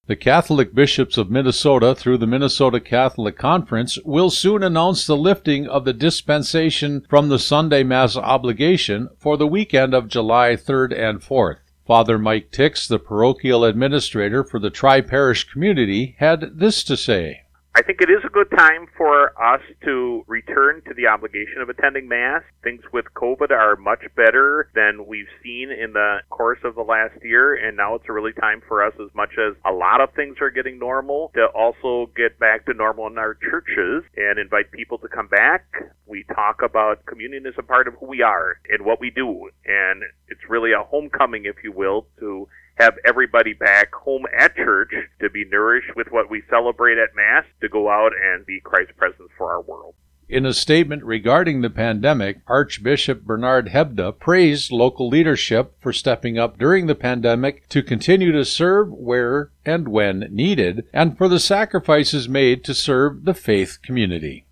The Catholic Bishops of Minnesota through the Minnesota Catholic Conference will soon announce the lifting of the dispensation from the Sunday Mass obligation for the weekend of July 3rd and 4th. Father Mike Tix, the parochial administrator for the tri-parish community, had this to say. I think it is a good time for us to return to the obligation of attending Mass. Things with COVID are much better than we've seen in the course of the last year, and now it's a really time for us, as much as a lot of things are getting normal, to also get back to normal in our churches and invite people to come back. We talk about communion as a part of who we are and what we do, and it's really a homecoming, if you will, to have everybody back home at church to be nourished with what we celebrate at Mass, to go out and be Christ's presence for our world. In a statement regarding the pandemic, Archbishop Bernard Hebda praised local leadership for stepping up during the pandemic to continue to serve where and when needed, and for the sacrifices made to serve the faith community.